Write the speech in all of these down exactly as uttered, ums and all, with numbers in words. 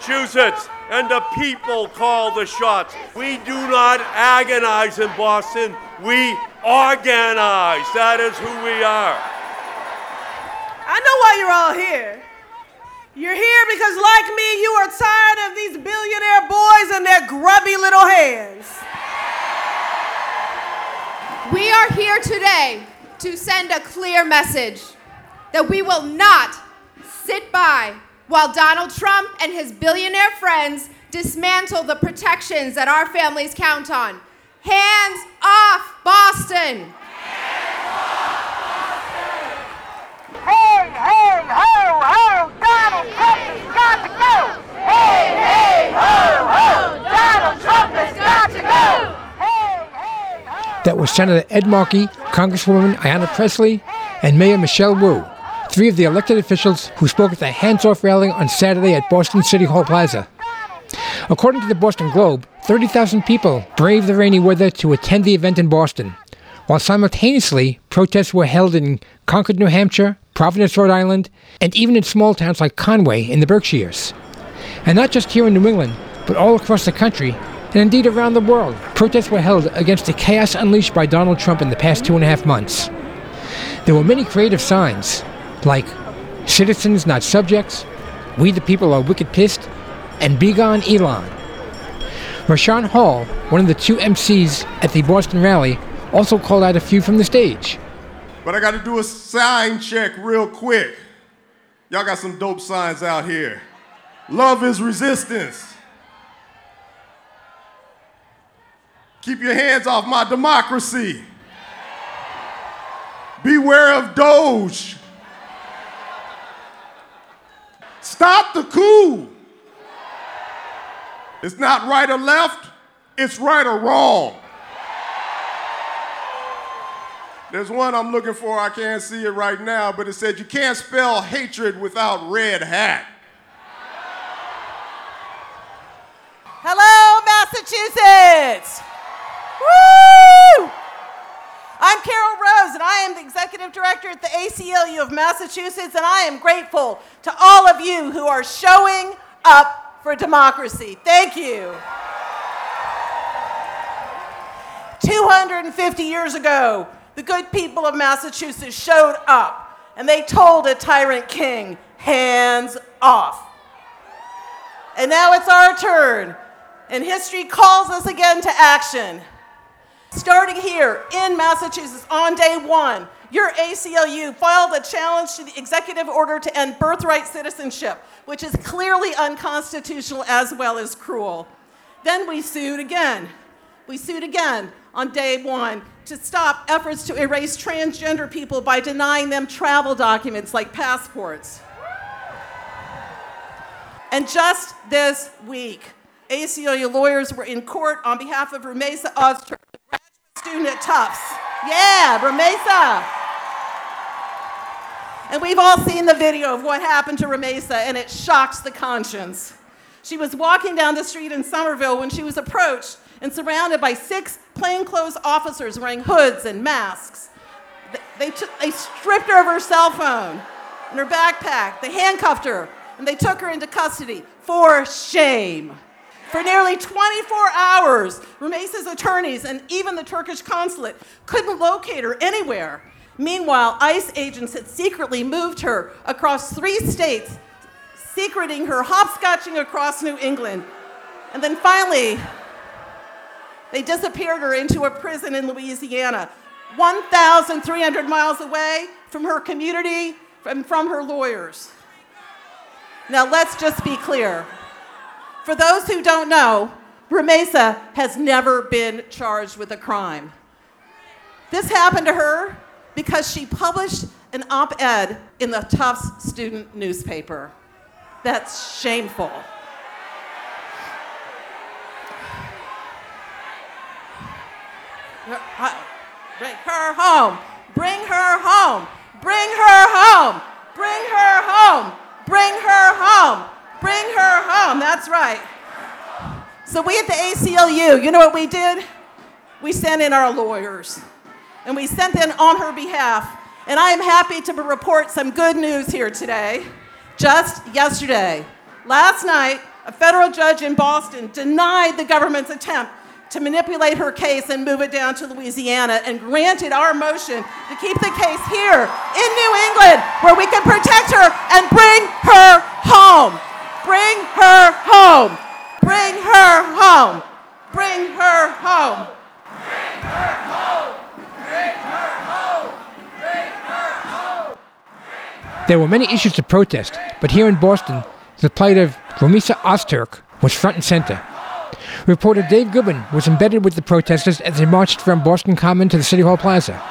Massachusetts, and the people call the shots. We do not agonize in Boston. We organize. That is who we are. I know why you're all here. You're here because, like me, you are tired of these billionaire boys and their grubby little hands. We are here today to send a clear message that we will not sit by while Donald Trump and his billionaire friends dismantle the protections that our families count on. Hands off Boston! Hey, hey, ho, ho, Donald Trump has got to go! Hey, hey, ho, ho, Donald Trump has got to go! Hey, hey, ho! That was Senator Ed Markey, Congresswoman Ayanna Pressley, and Mayor Michelle Wu, three of the elected officials who spoke at the hands-off rally on Saturday at Boston City Hall Plaza. According to the Boston Globe, thirty thousand people braved the rainy weather to attend the event in Boston, while simultaneously protests were held in Concord, New Hampshire, Providence, Rhode Island, and even in small towns like Conway in the Berkshires. And not just here in New England, but all across the country, and indeed around the world, protests were held against the chaos unleashed by Donald Trump in the past two and a half months. There were many creative signs, like "Citizens, not subjects," "We the people are wicked pissed," and "Be gone, Elon." Rashawn Hall, one of the two M Cs at the Boston rally, also called out a few from the stage. But I got to do a sign check real quick. Y'all got some dope signs out here. Love is resistance. Keep your hands off my democracy. Beware of Doge. Stop the coup. It's not right or left, it's right or wrong. There's one I'm looking for, I can't see it right now, but it said you can't spell hatred without red hat. Hello, Massachusetts! Woo! I'm Carol Rose, and I am the Executive Director at the A C L U of Massachusetts, and I am grateful to all of you who are showing up for democracy. Thank you. two hundred fifty years ago, the good people of Massachusetts showed up, and they told a tyrant king, hands off. And now it's our turn, and history calls us again to action. Starting here in Massachusetts on day one, your A C L U filed a challenge to the executive order to end birthright citizenship, which is clearly unconstitutional as well as cruel. Then we sued again. We sued again on day one to stop efforts to erase transgender people by denying them travel documents like passports. And just this week, A C L U lawyers were in court on behalf of Rumeysa Ozturk, a graduate student at Tufts. Yeah, Rumeysa. And we've all seen the video of what happened to Rumeysa, and it shocks the conscience. She was walking down the street in Somerville when she was approached and surrounded by six plainclothes officers wearing hoods and masks. They, they, took, they stripped her of her cell phone and her backpack. They handcuffed her, and they took her into custody for shame. For nearly twenty-four hours, Rumeysa's attorneys and even the Turkish consulate couldn't locate her anywhere. Meanwhile, ICE agents had secretly moved her across three states, secreting her hopscotching across New England. And then finally, they disappeared her into a prison in Louisiana, one thousand three hundred miles away from her community and from her lawyers. Now let's just be clear. For those who don't know, Rumeysa has never been charged with a crime. This happened to her because she published an op-ed in the Tufts student newspaper. That's shameful. Bring her home. Bring her home. Bring her home. Bring her home. Bring her home. Bring her home. That's right. So we at the A C L U, you know what we did? We sent in our lawyers. And we sent in on her behalf. And I am happy to report some good news here today. Just yesterday, last night, A federal judge in Boston denied the government's attempt to manipulate her case and move it down to Louisiana and granted our motion to keep the case here in New England where we can protect her and bring her home. Bring her home. Bring her home. Bring her home. Bring her home. Bring her home. Bring her home. There were many issues to protest, but here in Boston, the plight of Romisa Ozturk was front and center. Reporter Dave Goodman was embedded with the protesters as they marched from Boston Common to the City Hall Plaza.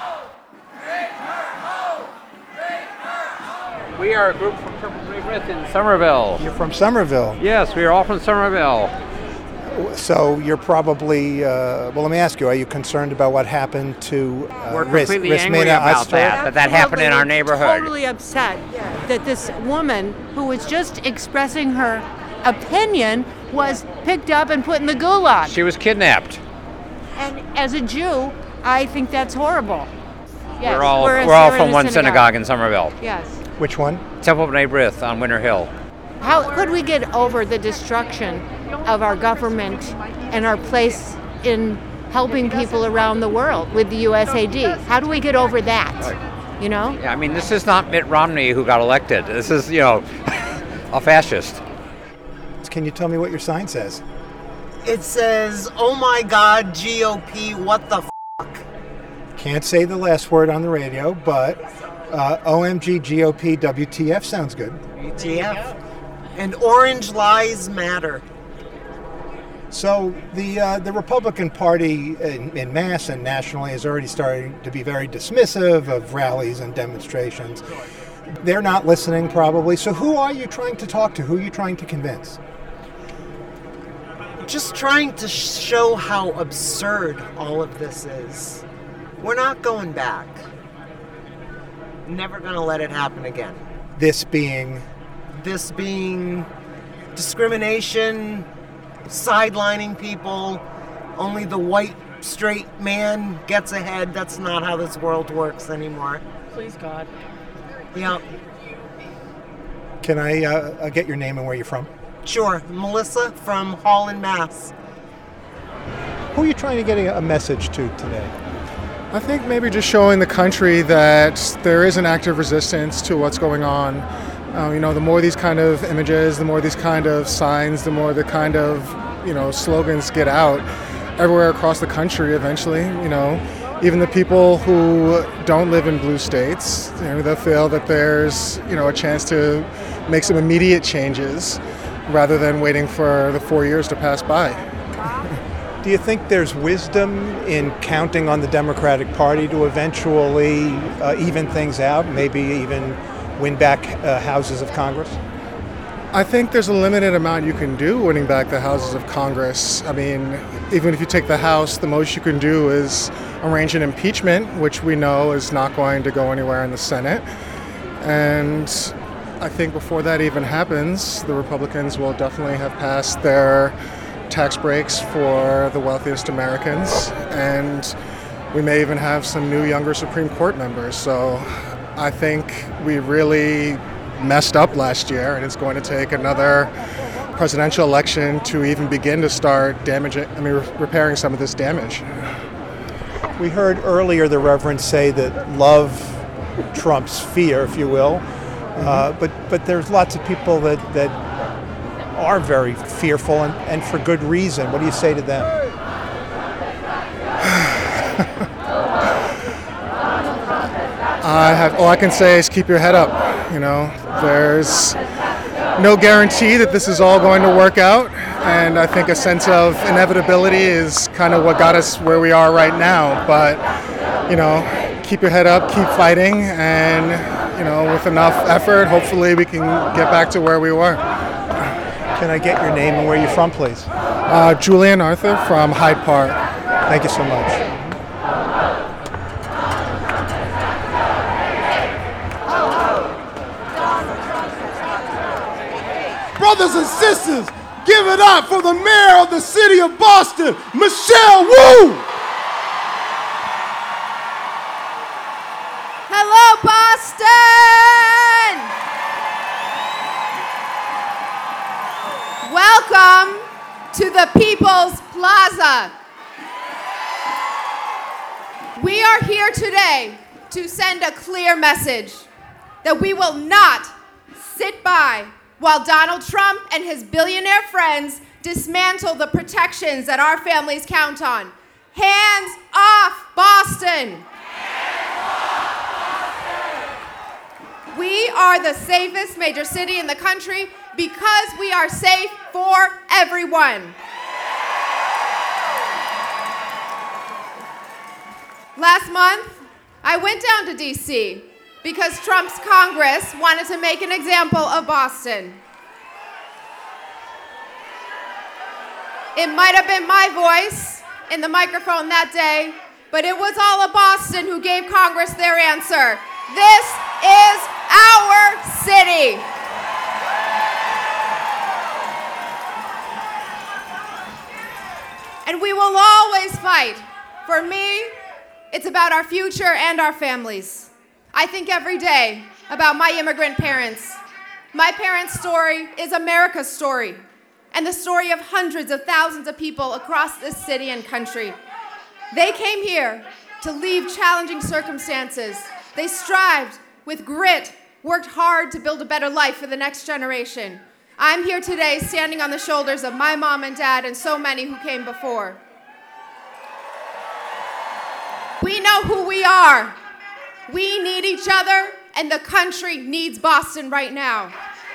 We are a group from Purple Brave Wraith in Somerville. You're from Somerville. Yes, we are all from Somerville. So you're probably, uh, well, let me ask you, are you concerned about what happened to uh, We're Riz, completely Riz angry Mena about Ozturk? that, that that happened in our neighborhood. Totally upset that this woman who was just expressing her opinion was picked up and put in the gulag. She was kidnapped. And as a Jew, I think that's horrible. Yes, we're all, we're, we're all we're in from a one synagogue in Somerville. Yes. Which one? Temple B'nai B'rith on Winter Hill. How could we get over the destruction of our government and our place in helping people around the world with the U S A D? How do we get over that? You know? Yeah, I mean, this is not Mitt Romney who got elected. This is, you know, a fascist. Can you tell me what your sign says? It says, "Oh my God, G O P, what the f***?" Can't say the last word on the radio, but uh, O M G, G O P, W T F sounds good. W T F. And Orange Lives Matter. So the uh, the Republican Party in, in mass and nationally is already starting to be very dismissive of rallies and demonstrations. They're not listening probably. So who are you trying to talk to? Who are you trying to convince? Just trying to show how absurd all of this is. We're not going back. Never gonna let it happen again. This being? This being discrimination, sidelining people, only the white straight man gets ahead. That's not how this world works anymore. Please, God. Yeah. Can I uh, get your name and where you're from? Sure. Melissa from Holland, Mass. Who are you trying to get a message to today? I think maybe just showing the country that there is an active resistance to what's going on. Um, you know, the more these kind of images, the more these kind of signs, the more the kind of, you know, slogans get out everywhere across the country eventually, you know. Even the people who don't live in blue states, you know, they'll feel that there's, you know, a chance to make some immediate changes rather than waiting for the four years to pass by. Do you think there's wisdom in counting on the Democratic Party to eventually uh, even things out, maybe even win back uh, houses of Congress? I think there's a limited amount you can do winning back the houses of Congress. I mean, even if you take the House, the most you can do is arrange an impeachment, which we know is not going to go anywhere in the Senate. And I think before that even happens, the Republicans will definitely have passed their tax breaks for the wealthiest Americans. And we may even have some new younger Supreme Court members. So I think we really messed up last year, and it's going to take another presidential election to even begin to start damaging, I mean, repairing some of this damage. We heard earlier the Reverend say that love trumps fear, if you will, mm-hmm. uh, but but there's lots of people that, that are very fearful, and, and for good reason. What do you say to them? I have, all I can say is keep your head up. You know, there's no guarantee that this is all going to work out, and I think a sense of inevitability is kind of what got us where we are right now. But, you know, keep your head up, keep fighting, and, you know, with enough effort, hopefully we can get back to where we were. Can I get your name and where you're from, please? Uh, Julian Arthur from Hyde Park. Thank you so much. Brothers and sisters, give it up for the mayor of the city of Boston, Michelle Wu! Hello, Boston! Welcome America. We are here today to send a clear message that we will not sit by while Donald Trump and his billionaire friends dismantle the protections that our families count on. Hands off Boston! We are the safest major city in the country because we are safe for everyone. Last month, I went down to D C because Trump's Congress wanted to make an example of Boston. It might have been my voice in the microphone that day, but it was all of Boston who gave Congress their answer. This is our city. And we will always fight. For me, it's about our future and our families. I think every day about my immigrant parents. My parents' story is America's story, and the story of hundreds of thousands of people across this city and country. They came here to leave challenging circumstances. They strived with grit, worked hard to build a better life for the next generation. I'm here today standing on the shoulders of my mom and dad and so many who came before. We know who we are. We need each other, and the country needs Boston right now.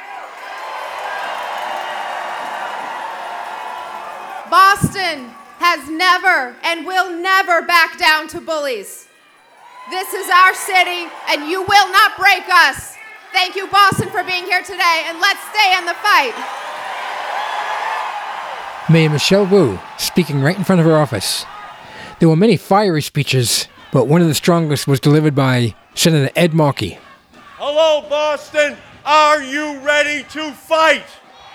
Boston has never and will never back down to bullies. This is our city, and you will not break us. Thank you, Boston, for being here today, and let's stay in the fight. Mayor Michelle Wu speaking right in front of her office. There were many fiery speeches, but one of the strongest was delivered by Senator Ed Markey. Hello, Boston. Are you ready to fight?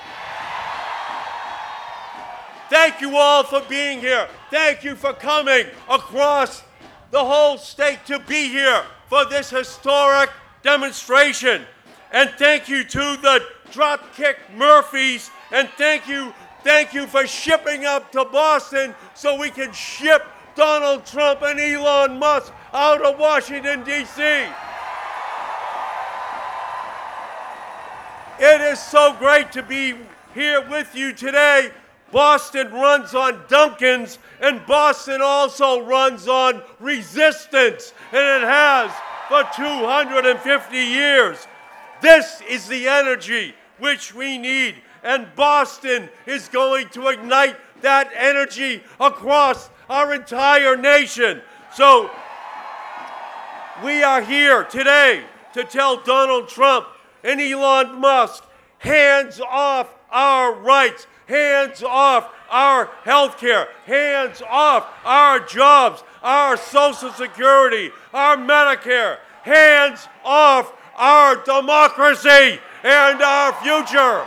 Thank you all for being here. Thank you for coming across the whole state to be here for this historic demonstration. And thank you to the Dropkick Murphys, and thank you, thank you for shipping up to Boston so we can ship Donald Trump and Elon Musk out of Washington, D C It is so great to be here with you today. Boston runs on Dunkin's, and Boston also runs on resistance, and it has for two hundred fifty years. This is the energy which we need, and Boston is going to ignite that energy across our entire nation. So we are here today to tell Donald Trump and Elon Musk, hands off our rights, hands off our health care, hands off our jobs, our Social Security, our Medicare, hands off our democracy and our future.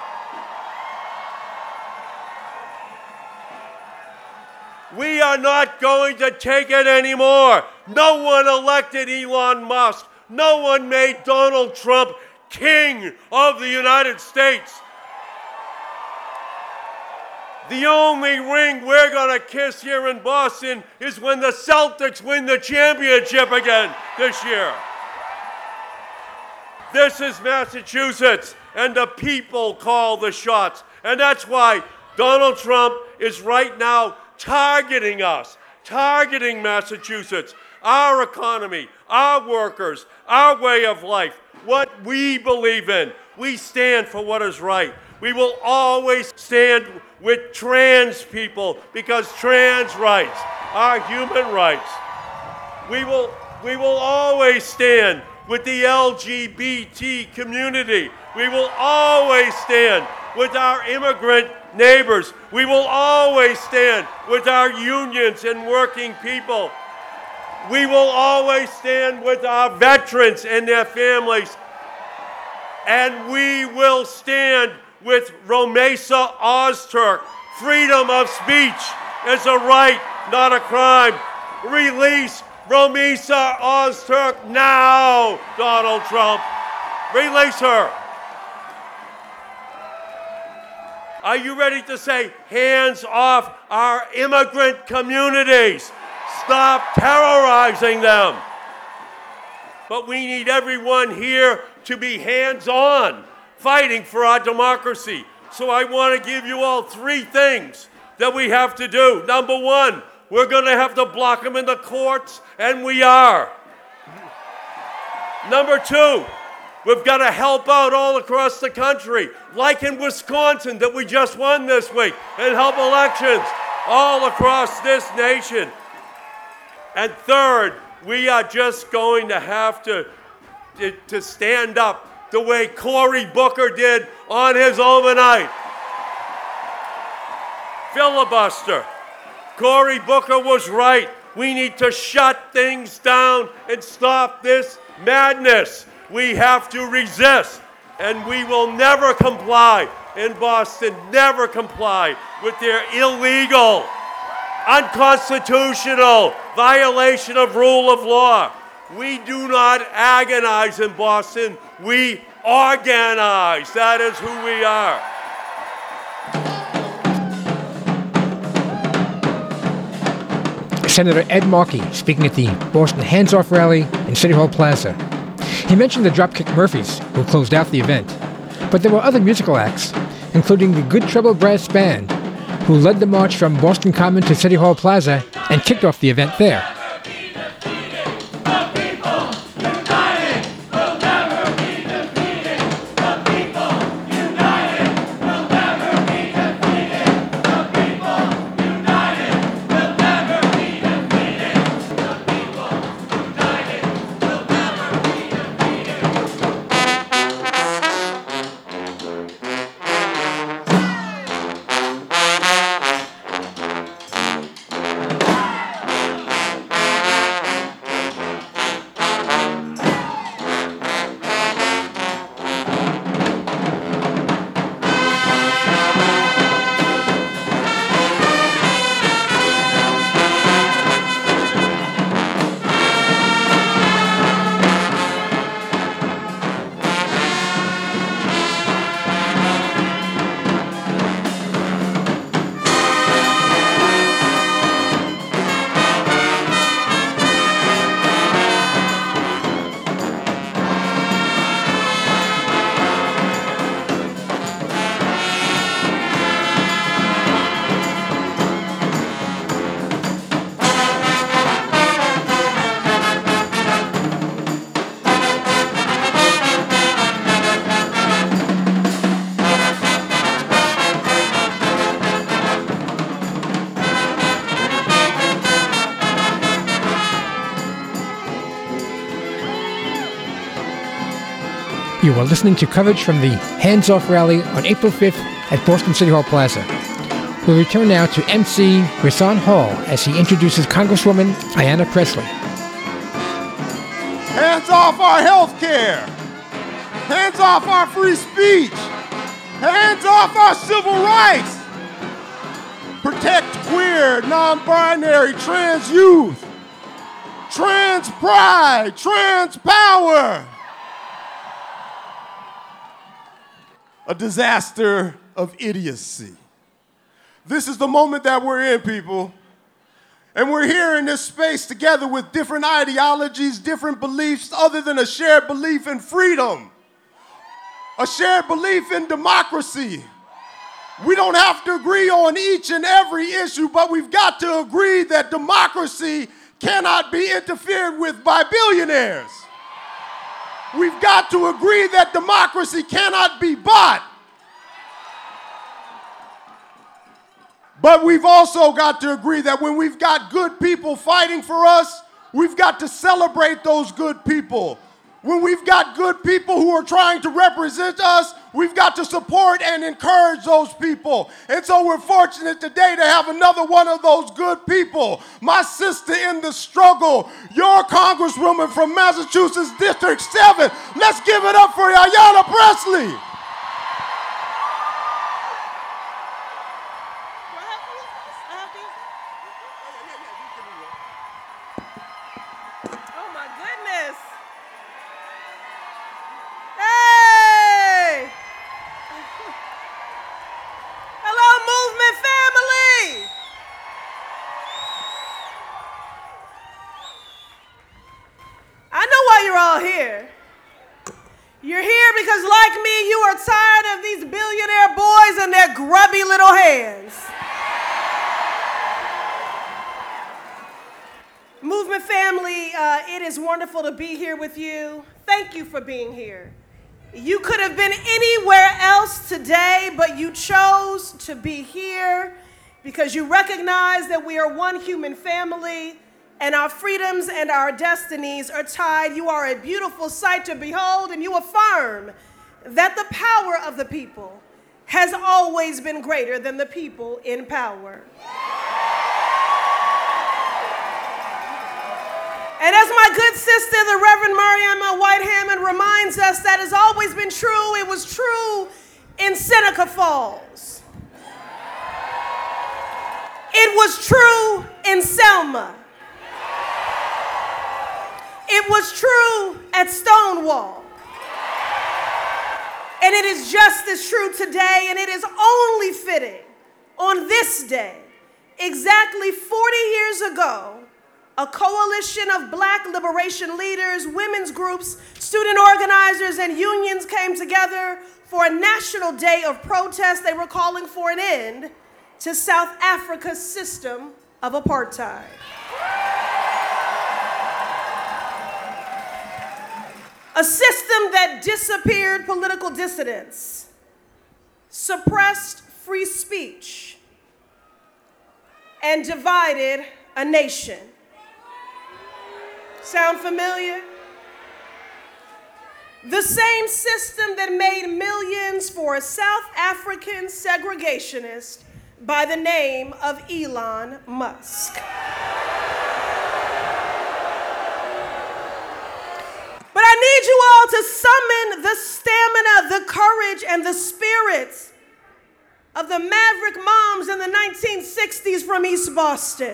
We are not going to take it anymore. No one elected Elon Musk. No one made Donald Trump king of the United States. The only ring we're going to kiss here in Boston is when the Celtics win the championship again this year. This is Massachusetts, and the people call the shots. And that's why Donald Trump is right now targeting us, targeting Massachusetts, our economy, our workers, our way of life, what we believe in. We stand for what is right. We will always stand with trans people because trans rights are human rights. We will, we will always stand with the L G B T community. We will always stand with our immigrant neighbors. We will always stand with our unions and working people. We will always stand with our veterans and their families. And we will stand with Romesa Ozturk. Freedom of speech is a right, not a crime. Release Romesa Ozturk now, Donald Trump. Release her. Are you ready to say, hands off our immigrant communities? Stop terrorizing them. But we need everyone here to be hands-on, fighting for our democracy. So I want to give you all three things that we have to do. Number one, we're going to have to block them in the courts, and we are. Number two, we've got to help out all across the country, like in Wisconsin that we just won this week, and help elections all across this nation. And third, we are just going to have to, to, to stand up the way Cory Booker did on his overnight. Filibuster. Cory Booker was right. We need to shut things down and stop this madness. We have to resist, and we will never comply in Boston, never comply with their illegal, unconstitutional violation of rule of law. We do not agonize in Boston, we organize. That is who we are. Senator Ed Markey speaking at the Boston Hands Off rally in City Hall Plaza. He mentioned the Dropkick Murphys, who closed out the event. But there were other musical acts, including the Good Trouble Brass Band, who led the march from Boston Common to City Hall Plaza and kicked off the event there. You are listening to coverage from the Hands Off rally on April fifth at Boston City Hall Plaza. We'll return now to M C Rahsaan Hall as he introduces Congresswoman Ayanna Pressley. Hands off our health care. Hands off our free speech. Hands off our civil rights. Protect queer, non-binary, trans youth. Trans pride, trans power. A disaster of idiocy. This is the moment that we're in, people. And we're here in this space together with different ideologies, different beliefs, other than a shared belief in freedom, a shared belief in democracy. We don't have to agree on each and every issue, but we've got to agree that democracy cannot be interfered with by billionaires. We've got to agree that democracy cannot be bought. But we've also got to agree that when we've got good people fighting for us, we've got to celebrate those good people. When we've got good people who are trying to represent us, we've got to support and encourage those people. And so we're fortunate today to have another one of those good people, my sister in the struggle, your Congresswoman from Massachusetts District seven. Let's give it up for Ayanna Pressley. why you're all here. You're here because, like me, you are tired of these billionaire boys and their grubby little hands. Movement family, uh, it is wonderful to be here with you. Thank you for being here. You could have been anywhere else today, but you chose to be here because you recognize that we are one human family and our freedoms and our destinies are tied. You are a beautiful sight to behold, and you affirm that the power of the people has always been greater than the people in power. And as my good sister, the Reverend Mariama White Hammond, reminds us, that has always been true. It was true in Seneca Falls. It was true in Selma. It was true at Stonewall. And it is just as true today, and it is only fitting on this day, exactly forty years ago, a coalition of black liberation leaders, women's groups, student organizers, and unions came together for a national day of protest. They were calling for an end to South Africa's system of apartheid. A system that disappeared political dissidents, suppressed free speech, and divided a nation. Sound familiar? The same system that made millions for a South African segregationist by the name of Elon Musk. But I need you all to summon the stamina, the courage, and the spirit of the maverick moms in the nineteen sixties from East Boston.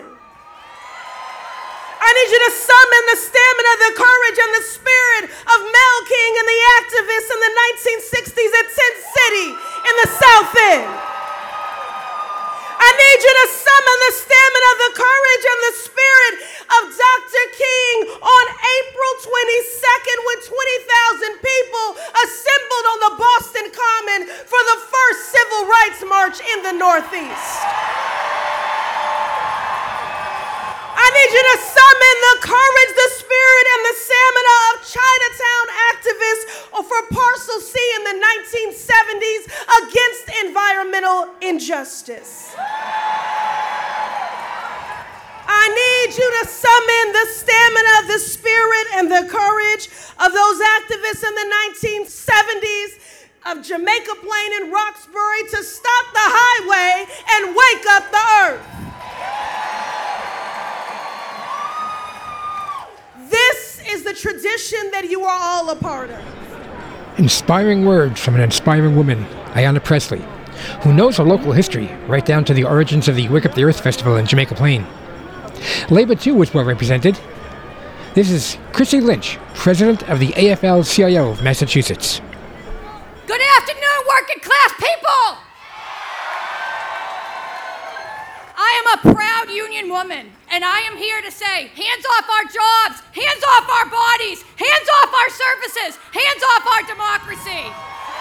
I need you to summon the stamina, the courage, and the spirit of Mel King and the activists in the nineteen sixties at Tent City in the South End. I need you to summon the stamina, the courage, and the spirit of Doctor King on April twenty-second when twenty thousand people assembled on the Boston Common for the first civil rights march in the Northeast. I need you to summon the courage, the spirit, and the stamina of Chinatown activists for Parcel C in the nineteen seventies against environmental injustice. I need you to summon the stamina, the spirit, and the courage of those activists in the nineteen seventies of Jamaica Plain and Roxbury to stop the highway and wake up the earth. This is the tradition that you are all a part of. Inspiring words from an inspiring woman, Ayanna Pressley, who knows her local history, right down to the origins of the Wake Up the Earth Festival in Jamaica Plain. Labor, too, was well represented. This is Chrissy Lynch, president of the A F L C I O of Massachusetts. Good afternoon, working class people! I am a proud union woman, and I am here to say, hands off our jobs, hands off our bodies, hands off our services, hands off our democracy.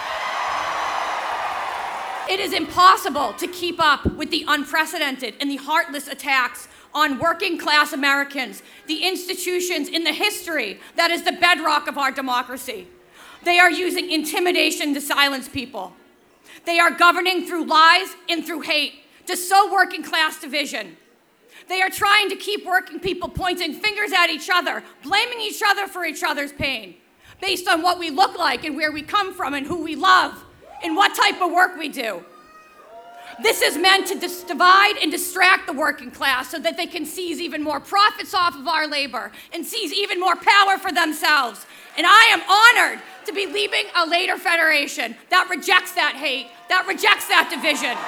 It is impossible to keep up with the unprecedented and the heartless attacks on working class Americans, the institutions in the history that is the bedrock of our democracy. They are using intimidation to silence people. They are governing through lies and through hate to sow working class division. They are trying to keep working people pointing fingers at each other, blaming each other for each other's pain, based on what we look like and where we come from and who we love and what type of work we do. This is meant to dis- divide and distract the working class so that they can seize even more profits off of our labor and seize even more power for themselves. And I am honored to be leading a later federation that rejects that hate, that rejects that division.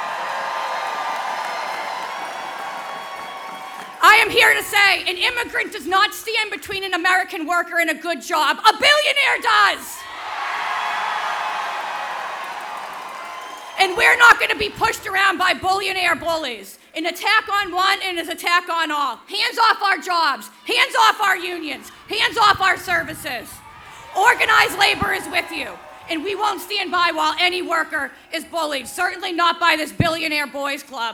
I am here to say an immigrant does not stand between an American worker and a good job. A billionaire does. An And we're not going to be pushed around by billionaire bullies. An attack on one and an attack on all. Hands off our jobs. Hands off our unions. Hands off our services. Organized labor is with you. And we won't stand by while any worker is bullied. Certainly not by this billionaire boys club.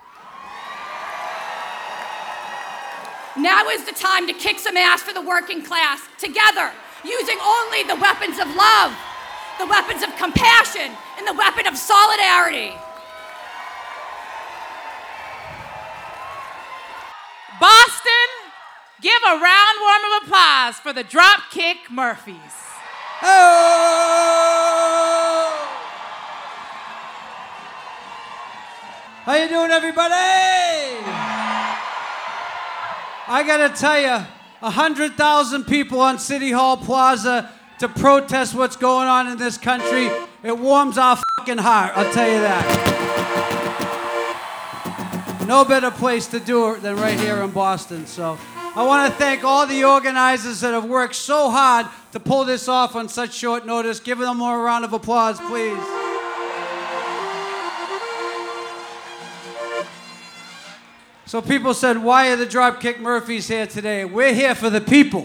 Now is the time to kick some ass for the working class, together, using only the weapons of love, the weapons of compassion, and the weapon of solidarity. Boston, give a round warm of applause for the Dropkick Murphys. Oh! How you doing, everybody? I gotta tell you, one hundred thousand people on City Hall Plaza to protest what's going on in this country, it warms our fucking heart, I'll tell you that. No better place to do it than right here in Boston. So I want to thank all the organizers that have worked so hard to pull this off on such short notice. Give them more a round of applause, please. So people said, why are the Dropkick Murphys here today? We're here for the people.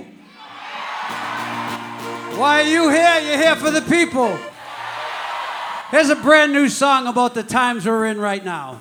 Why are you here? You're here for the people. Here's a brand new song about the times we're in right now.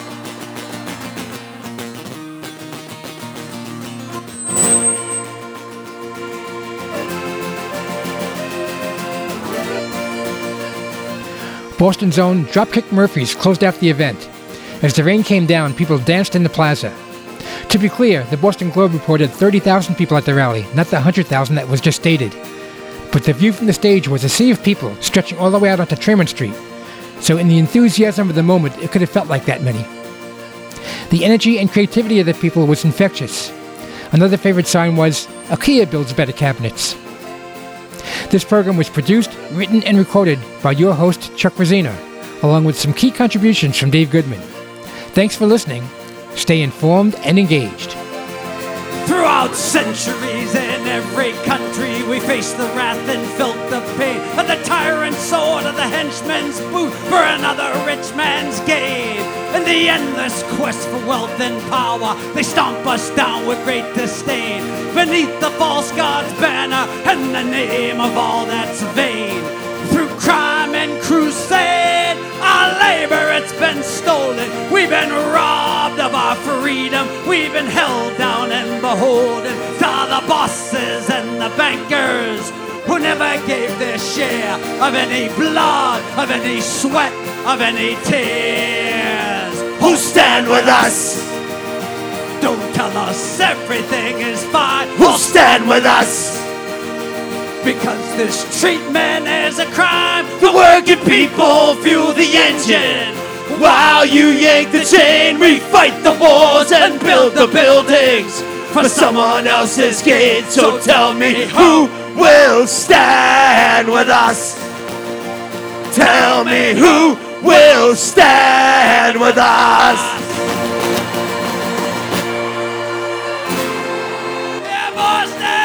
Boston's own Dropkick Murphys closed out the event. As the rain came down, people danced in the plaza. To be clear, the Boston Globe reported thirty thousand people at the rally, not the one hundred thousand that was just stated. But the view from the stage was a sea of people stretching all the way out onto Tremont Street. So in the enthusiasm of the moment, it could have felt like that many. The energy and creativity of the people was infectious. Another favorite sign was, IKEA builds better cabinets. This program was produced, written, and recorded by your host, Chuck Rosina, along with some key contributions from Dave Goodman. Thanks for listening. Stay informed and engaged. Throughout centuries in every country, we faced the wrath and felt the pain of the tyrant's sword of the henchman's boot for another rich man's gain. In the endless quest for wealth and power, they stomp us down with great disdain. Beneath the false god's banner and the name of all that's vain. Through crime and crusade, our labor, it's been stolen. We've been robbed of our freedom. We've been held down and beholden to the bosses and the bankers who never gave their share of any blood, of any sweat, of any tears. Who stand with us? Don't tell us everything is fine. Who'll stand with us? Because this treatment is a crime. The working people fuel the engine. While you yank the chain, we fight the wars and build the buildings for someone else's gain. So tell me, who will stand with us? Tell me, who will stand with us? Yeah, Boston!